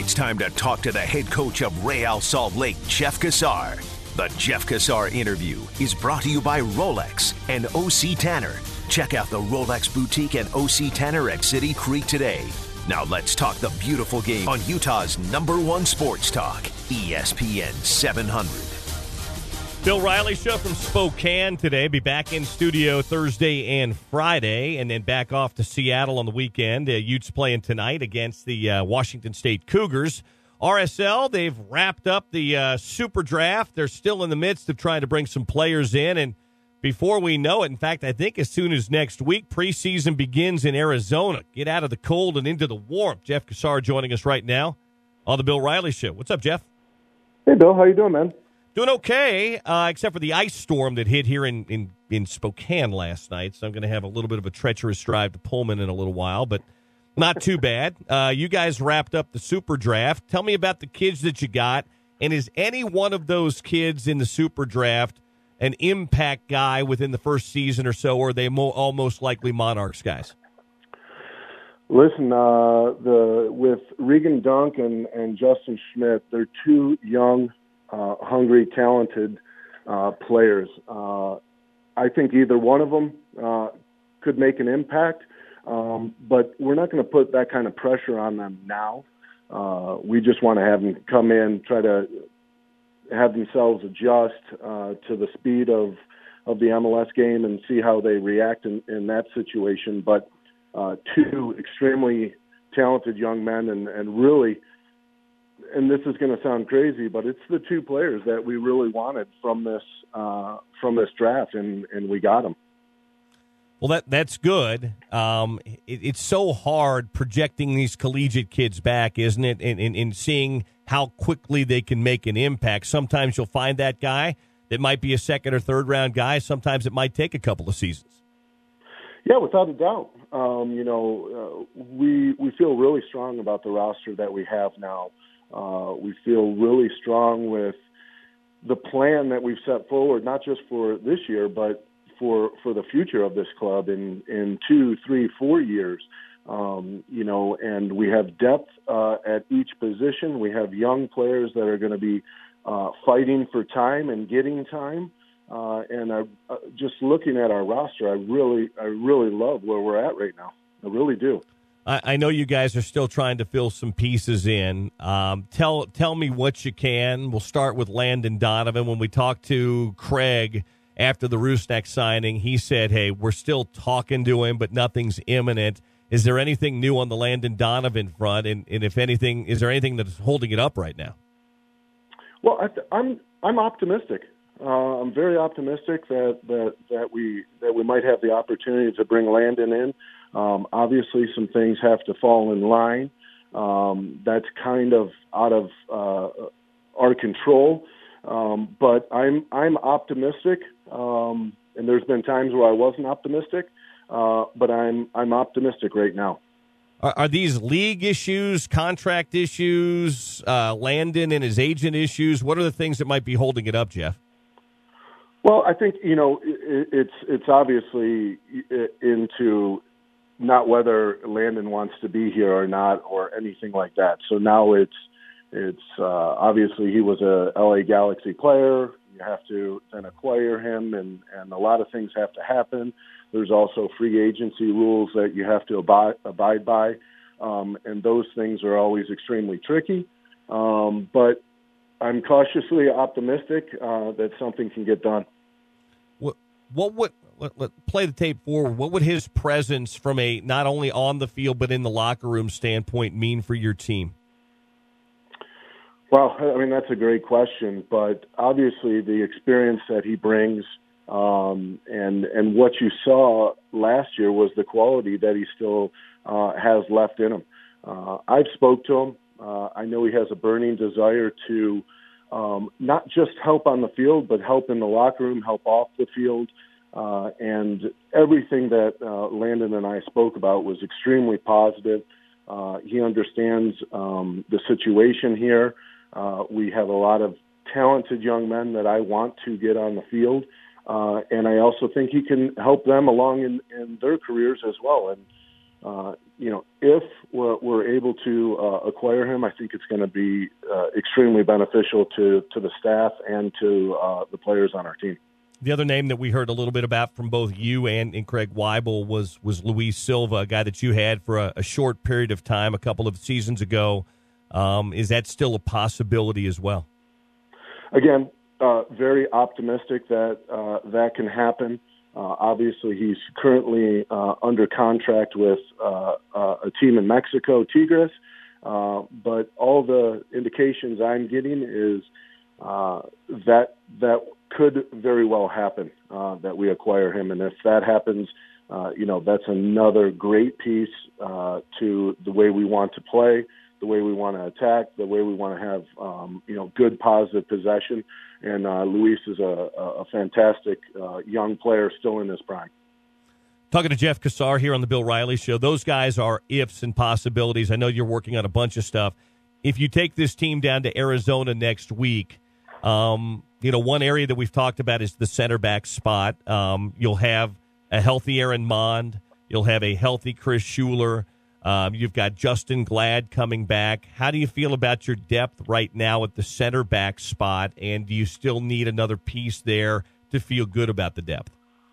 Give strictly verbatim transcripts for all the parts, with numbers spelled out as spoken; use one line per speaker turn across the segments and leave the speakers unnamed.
It's time to talk to the head coach of Real Salt Lake, Jeff Cassar. The Jeff Cassar interview is brought to you by Rolex and O C Tanner. Check out the Rolex Boutique and O C Tanner at City Creek today. Now let's talk the beautiful game on Utah's number one sports talk, E S P N seven hundred.
Bill Riley Show from Spokane today. Be back in studio Thursday and Friday, and then back off to Seattle on the weekend. Uh, Utes playing tonight against the uh, Washington State Cougars. R S L, they've wrapped up the uh, Super Draft. They're still in the midst of trying to bring some players in, and before we know it, in fact, I think as soon as next week, preseason begins in Arizona. Get out of the cold and into the warmth. Jeff Cassar joining us right now on the Bill Riley Show. What's up, Jeff?
Hey, Bill. How you doing, man?
Doing okay, uh, except for the ice storm that hit here in, in, in Spokane last night. So I'm going to have a little bit of a treacherous drive to Pullman in a little while, but not too bad. Uh, you guys wrapped up the Super Draft. Tell me about the kids that you got, and is any one of those kids in the Super Draft an impact guy within the first season or so, or are they mo- all most likely Monarchs guys?
Listen, uh, the with Regan Dunk and, and Justin Schmidt, they're two young, uh, hungry, talented uh, players. Uh, I think either one of them uh, could make an impact, um, but we're not going to put that kind of pressure on them now. Uh, we just want to have them come in, try to have themselves adjust uh, to the speed of, of the M L S game and see how they react in, in that situation. But uh, two extremely talented young men and, and really, and this is going to sound crazy, but it's the two players that we really wanted from this uh, from this draft, and, and we got them.
Well, that that's good. Um, it, it's so hard projecting these collegiate kids back, isn't it, and, and, and seeing how quickly they can make an impact. Sometimes you'll find that guy that might be a second or third round guy. Sometimes it might take a couple of seasons.
Yeah, without a doubt. Um, you know, uh, we we feel really strong about the roster that we have now. Uh, we feel really strong with the plan that we've set forward, not just for this year, but for for the future of this club in, in two, three, four years. Um, you know, and we have depth uh, at each position. We have young players that are going to be uh, fighting for time and getting time. Uh, and I, uh, just looking at our roster, I really, I really love where we're at right now. I really do.
I, I know you guys are still trying to fill some pieces in. Um, tell tell me what you can. We'll start with Landon Donovan. When we talked to Craig after the Rusnak signing, he said, hey, we're still talking to him, but nothing's imminent. Is there anything new on the Landon Donovan front? And, and if anything, is there anything that's holding it up right now?
Well, I th- I'm I'm optimistic. Uh, I'm very optimistic that, that that we that we might have the opportunity to bring Landon in. Um, obviously, some things have to fall in line. Um, that's kind of out of uh, our control. Um, but I'm I'm optimistic, um, and there's been times where I wasn't optimistic, uh, but I'm I'm optimistic right now.
Are, are these league issues, contract issues, uh, Landon and his agent issues? What are the things that might be holding it up, Jeff?
Well, I think you know it, it's it's obviously into not whether Landon wants to be here or not, or anything like that. So now it's. It's uh, obviously he was a L A Galaxy player. You have to then acquire him, and, and a lot of things have to happen. There's also free agency rules that you have to abide, abide by, um, and those things are always extremely tricky. Um, but I'm cautiously optimistic uh, that something can get done.
What, what would let, let, play the tape forward? What would his presence from a not only on the field but in the locker room standpoint mean for your team?
Well, I mean, that's a great question, but obviously the experience that he brings um, and and what you saw last year was the quality that he still uh, has left in him. Uh, I've spoke to him. Uh, I know he has a burning desire to um, not just help on the field, but help in the locker room, help off the field. Uh, and everything that uh, Landon and I spoke about was extremely positive. Uh, he understands um, the situation here. Uh, we have a lot of talented young men that I want to get on the field, uh, and I also think he can help them along in, in their careers as well. And uh, you know, if we're, we're able to uh, acquire him, I think it's going to be uh, extremely beneficial to, to the staff and to uh, the players on our team.
The other name that we heard a little bit about from both you and, and Craig Weibel was was Luis Silva, a guy that you had for a, a short period of time a couple of seasons ago. Um, is that still a possibility as well? Again,
uh, very optimistic that uh, that can happen. Uh, obviously, he's currently uh, under contract with uh, uh, a team in Mexico, Tigres. Uh, but all the indications I'm getting is uh, that that could very well happen, uh, that we acquire him. And if that happens, uh, you know, that's another great piece uh, to the way we want to play, the way we want to attack, the way we want to have, um, you know, good positive possession. And uh, Luis is a, a fantastic uh, young player still in his prime.
Talking to Jeff Cassar here on the Bill Riley Show. Those guys are ifs and possibilities. I know you're working on a bunch of stuff. If you take this team down to Arizona next week, um, you know, one area that we've talked about is the center back spot. Um, you'll have a healthy Aaron Mond. You'll have a healthy Chris Schuler. Um, you've got Justin Glad coming back. How do you feel about your depth right now at the center back spot? And do you still need another piece there to feel good about the depth?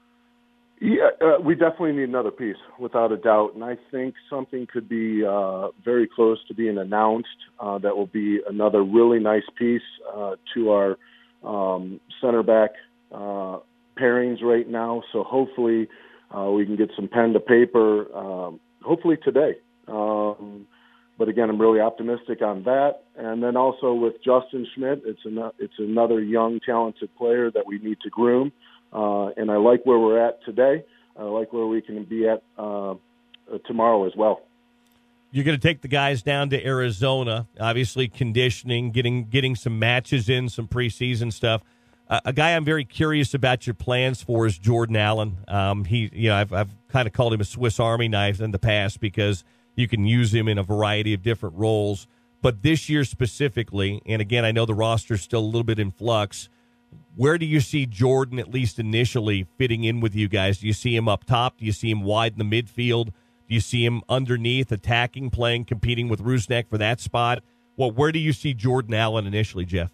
Yeah, uh, we definitely need another piece, without a doubt. And I think something could be uh, very close to being announced uh, that will be another really nice piece uh, to our um, center back uh, pairings right now. So hopefully uh, we can get some pen to paper, um, hopefully today. Um, but again, I'm really optimistic on that. And then also with Justin Schmidt, it's, an, it's another young, talented player that we need to groom. Uh, and I like where we're at today. I like where we can be at uh, tomorrow as well.
You're going to take the guys down to Arizona, obviously conditioning, getting getting some matches in, some preseason stuff. Uh, a guy I'm very curious about your plans for is Jordan Allen. Um, he, you know, I've, I've kind of called him a Swiss Army knife in the past because you can use him in a variety of different roles. But this year specifically, and again, I know the roster's still a little bit in flux, where do you see Jordan, at least initially, fitting in with you guys? Do you see him up top? Do you see him wide in the midfield? Do you see him underneath, attacking, playing, competing with Rusnak for that spot? Well, where do you see Jordan Allen initially, Jeff?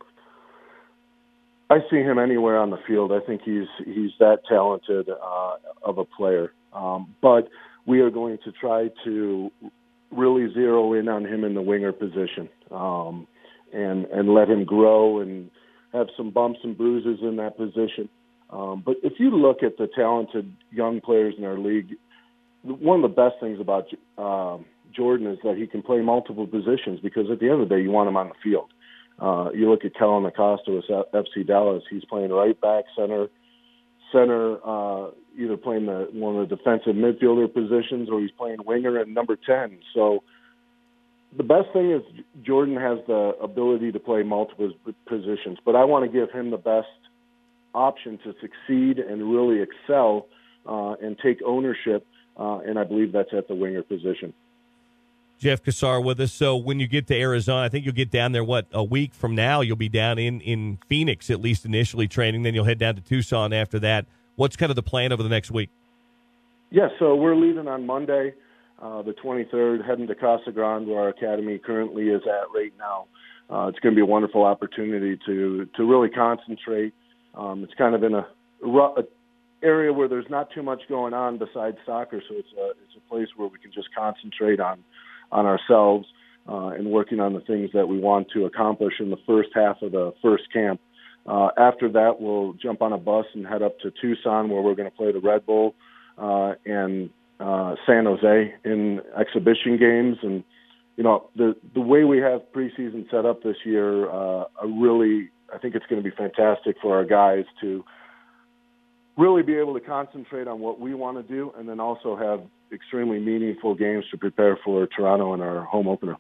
I see him anywhere on the field. I think he's he's that talented uh, of a player. Um, but we are going to try to really zero in on him in the winger position um, and and let him grow and have some bumps and bruises in that position. Um, but if you look at the talented young players in our league, one of the best things about um, Jordan is that he can play multiple positions because at the end of the day, you want him on the field. Uh, you look at Kellen Acosta with F C Dallas, he's playing right back, center, center, uh, either playing the, one of the defensive midfielder positions or he's playing winger and number ten. So the best thing is Jordan has the ability to play multiple positions, but I want to give him the best option to succeed and really excel uh, and take ownership, uh, and I believe that's at the winger position.
Jeff Cassar with us. So when you get to Arizona, I think you'll get down there, what, a week from now? You'll be down in, in Phoenix, at least initially training. Then you'll head down to Tucson after that. What's kind of the plan over the next week?
Yeah, so we're leaving on Monday. Uh, the twenty-third, heading to Casa Grande, where our academy currently is at right now. Uh, it's going to be a wonderful opportunity to to really concentrate. Um, it's kind of in a, a area where there's not too much going on besides soccer, so it's a it's a place where we can just concentrate on on ourselves uh, and working on the things that we want to accomplish in the first half of the first camp. Uh, after that, we'll jump on a bus and head up to Tucson, where we're going to play the Red Bull uh, and Uh, San Jose in exhibition games. And, you know, the the way we have preseason set up this year, uh, I really, I think it's going to be fantastic for our guys to really be able to concentrate on what we want to do and then also have extremely meaningful games to prepare for Toronto in our home opener.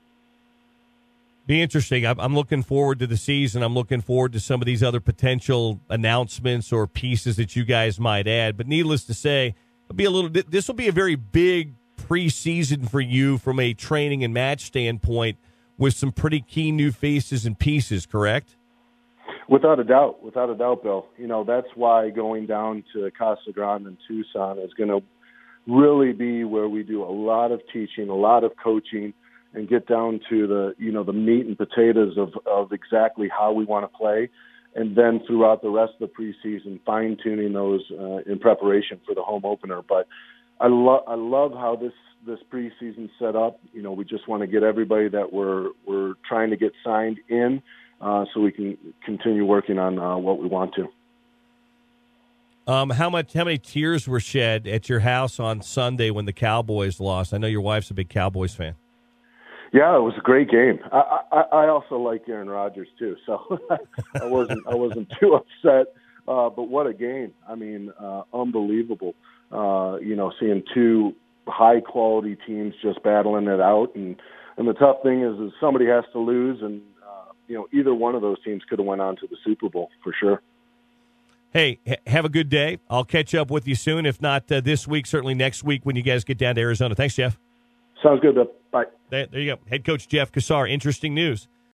Be interesting. I'm looking forward to the season. I'm looking forward to some of these other potential announcements or pieces that you guys might add. But needless to say, it'll be a little. This will be a very big preseason for you from a training and match standpoint, with some pretty key new faces and pieces. Correct?
Without a doubt, without a doubt, Bill. You know, that's why going down to Casa Grande and Tucson is going to really be where we do a lot of teaching, a lot of coaching, and get down to the, you know, the meat and potatoes of, of exactly how we want to play. And then throughout the rest of the preseason, fine-tuning those uh, in preparation for the home opener. But I, lo- I love how this, this preseason set up. You know, we just want to get everybody that we're, we're trying to get signed in uh, so we can continue working on uh, what we want to.
Um, how much? How many tears were shed at your house on Sunday when the Cowboys lost? I know your wife's a big Cowboys fan.
Yeah, it was a great game. I, I, I also like Aaron Rodgers too, so I wasn't I wasn't too upset. Uh, but what a game! I mean, uh, unbelievable. Uh, you know, seeing two high quality teams just battling it out, and and the tough thing is, is somebody has to lose, and uh, you know, either one of those teams could have went on to the Super Bowl for sure.
Hey, ha- have a good day. I'll catch up with you soon. If not uh, this week, certainly next week when you guys get down to Arizona. Thanks, Jeff.
Sounds good. Bye.
There, there you go. Head coach Jeff Cassar. Interesting news.